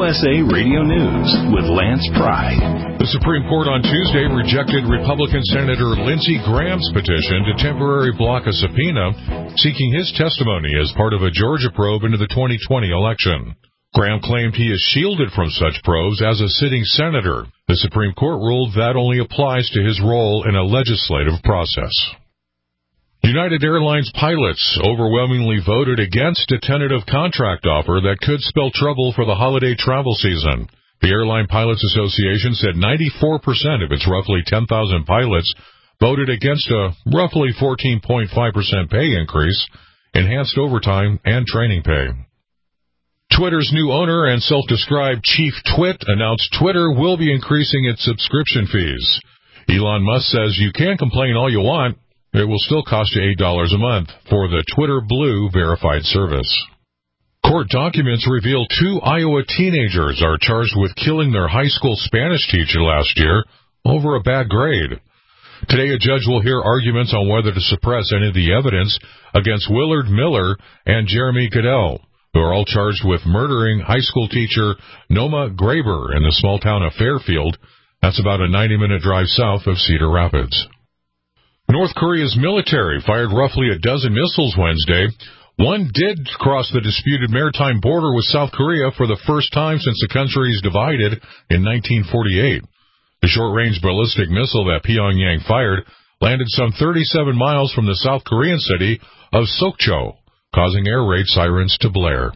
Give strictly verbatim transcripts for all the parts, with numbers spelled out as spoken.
S A Radio News with Lance Pry. The Supreme Court on Tuesday rejected Republican Senator Lindsey Graham's petition to temporarily block a subpoena seeking his testimony as part of a Georgia probe into the twenty twenty election. Graham claimed he is shielded from such probes as a sitting senator. The Supreme Court ruled that only applies to his role in a legislative process. United Airlines pilots overwhelmingly voted against a tentative contract offer that could spell trouble for the holiday travel season. The Airline Pilots Association said ninety-four percent of its roughly ten thousand pilots voted against a roughly fourteen point five percent pay increase, enhanced overtime, and training pay. Twitter's new owner and self-described Chief Twit announced Twitter will be increasing its subscription fees. Elon Musk says you can complain all you want. It will still cost you eight dollars a month for the Twitter Blue verified service. Court documents reveal two Iowa teenagers are charged with killing their high school Spanish teacher last year over a bad grade. Today, a judge will hear arguments on whether to suppress any of the evidence against Willard Miller and Jeremy Goodell, who are all charged with murdering high school teacher Noma Graber in the small town of Fairfield. That's about a ninety-minute drive south of Cedar Rapids. North Korea's military fired roughly a dozen missiles Wednesday. One did cross the disputed maritime border with South Korea for the first time since the countries divided in nineteen forty-eight. The short-range ballistic missile that Pyongyang fired landed some thirty-seven miles from the South Korean city of Sokcho, causing air raid sirens to blare.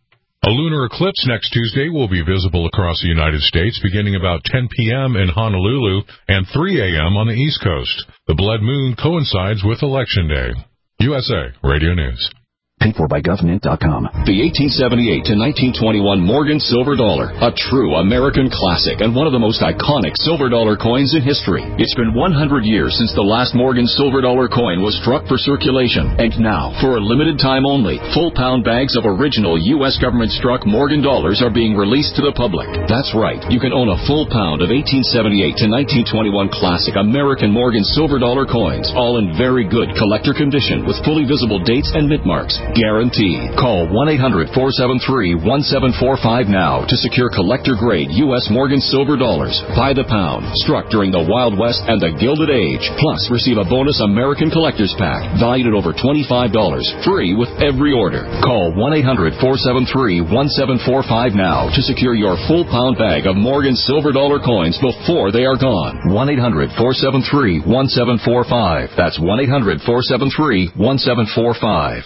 A lunar eclipse next Tuesday will be visible across the United States beginning about ten p.m. in Honolulu and three a.m. on the East Coast. The blood moon coincides with Election Day. U S A Radio News. Paid for by government dot com. The eighteen seventy-eight to nineteen twenty-one Morgan Silver Dollar, a true American classic and one of the most iconic silver dollar coins in history. It's been one hundred years since the last Morgan Silver Dollar coin was struck for circulation, and now, for a limited time only, full pound bags of original U S government-struck Morgan dollars are being released to the public. That's right, you can own a full pound of eighteen seventy-eight to nineteen twenty-one classic American Morgan Silver Dollar coins, all in very good collector condition with fully visible dates and mint marks. Guaranteed. Call one eight hundred four seven three one seven four five now to secure collector-grade U S Morgan Silver Dollars by the pound, struck during the Wild West and the Gilded Age. Plus, receive a bonus American Collector's Pack valued at over twenty-five dollars, free with every order. Call one eight hundred four seven three one seven four five now to secure your full pound bag of Morgan Silver Dollar coins before they are gone. one eight hundred four seven three one seven four five. That's one eight hundred four seven three one seven four five.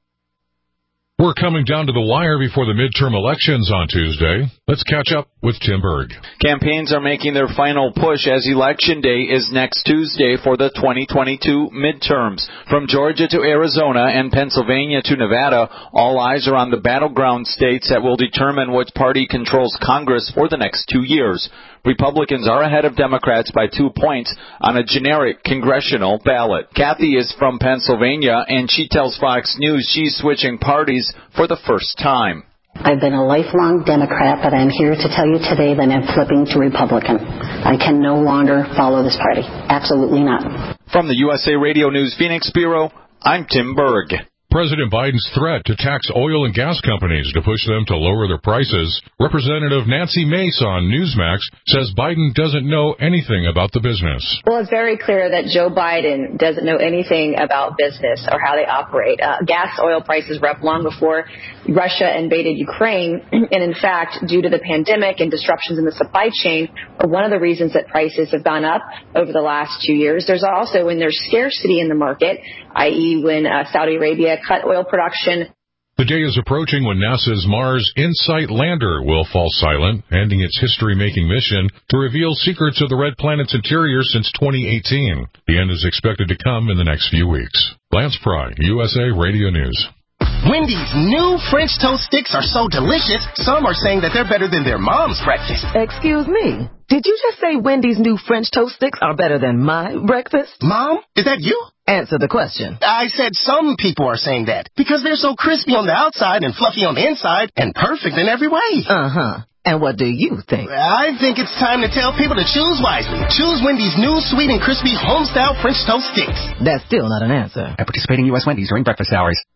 We're coming down to the wire before the midterm elections on Tuesday. Let's catch up with Tim Berg. Campaigns are making their final push as Election Day is next Tuesday for the twenty twenty-two midterms. From Georgia to Arizona and Pennsylvania to Nevada, all eyes are on the battleground states that will determine which party controls Congress for the next two years. Republicans are ahead of Democrats by two points on a generic congressional ballot. Kathy is from Pennsylvania, and she tells Fox News she's switching parties for the first time. I've been a lifelong Democrat, but I'm here to tell you today that I'm flipping to Republican. I can no longer follow this party. Absolutely not. From the U S A Radio News Phoenix Bureau, I'm Tim Berg. President Biden's threat to tax oil and gas companies to push them to lower their prices. Representative Nancy Mace on Newsmax says Biden doesn't know anything about the business. Well, it's very clear that Joe Biden doesn't know anything about business or how they operate. Uh, gas oil prices were up long before Russia invaded Ukraine. And in fact, due to the pandemic and disruptions in the supply chain, are one of the reasons that prices have gone up over the last two years. There's also when there's scarcity in the market, that is when uh, Saudi Arabia cut oil production. The day is approaching when NASA's Mars InSight lander will fall silent, ending its history-making mission to reveal secrets of the red planet's interior since twenty eighteen. The end is expected to come in the next few weeks. Lance Pry, U S A Radio News. Wendy's new French toast sticks are so delicious, some are saying that they're better than their mom's breakfast. Excuse me, did you just say Wendy's new French toast sticks are better than my breakfast? Mom, is that you? Answer the question. I said some people are saying that because they're so crispy on the outside and fluffy on the inside and perfect in every way. Uh-huh. And what do you think? I think it's time to tell people to choose wisely. Choose Wendy's new sweet and crispy home-style French toast sticks. That's still not an answer. At participating U S Wendy's during breakfast hours.